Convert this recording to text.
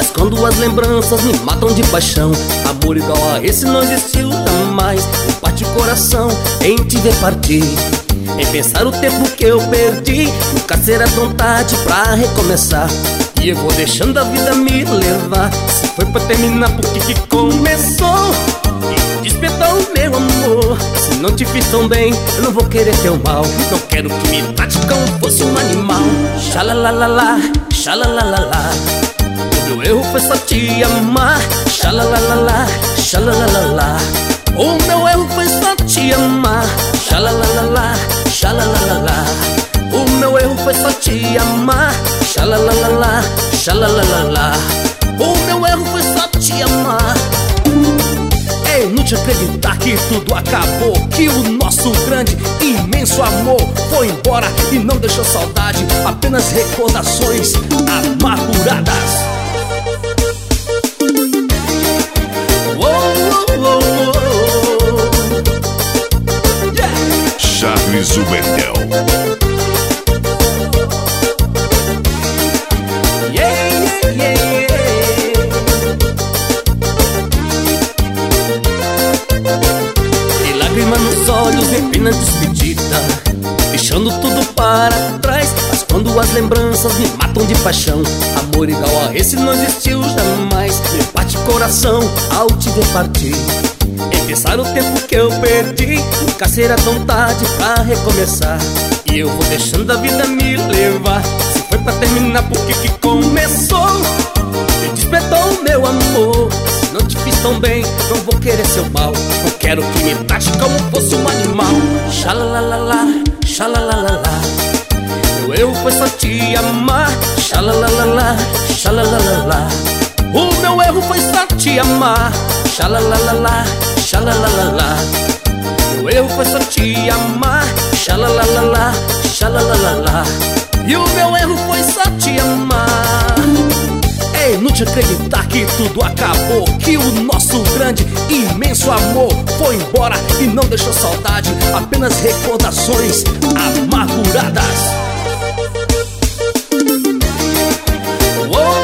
Mas quando as lembranças me matam de paixão, amor igual a esse não existiu jamais. Me parte o coração em te ver partir, em pensar o tempo que eu perdi. Nunca será tão tarde pra recomeçar, e eu vou deixando a vida me levar. Se foi pra terminar, por que começou? E despertou o meu amor. Se não te fiz tão bem, eu não vou querer teu mal. Não quero que me trate como fosse um animal. Xalalalala, xalalalala. O meu erro foi só te amar. Xalalalala, xalalalala. O meu erro foi só te amar. Xalalalala, xalalalala. O meu erro foi só te amar. Xalalalala, xalalalala. O meu erro foi só te amar. É inútil acreditar que tudo acabou, que o nosso grande, imenso amor foi embora e não deixou saudade, apenas recordações amarguradas. Charles Uberdel. Nos olhos em pena despedida, deixando tudo para trás. Mas quando as lembranças me matam de paixão, amor igual a esse não existiu jamais. Me parte o coração ao te ver partir, em pensar o tempo que eu perdi. Nunca será tão tarde pra recomeçar, e eu vou deixando a vida me levar. Se foi pra terminar, por que começou? Me despertou o meu amor. Se não te fiz tão bem, não vou querer seu mal. Não quero que me trate como fosse um animal. Xalalalala, xalalalala. Meu erro foi só te amar. Xalalalala, xalalalala. O meu erro foi só te amar. Xalalalala, xalalalala. Meu erro foi só te amar. Xalalalala, xalalalala. E o meu erro foi só te amar. É inútil acreditar que tudo acabou, que o nosso grande, imenso amor foi embora e não deixou saudade, apenas recordações amarguradas. Oh,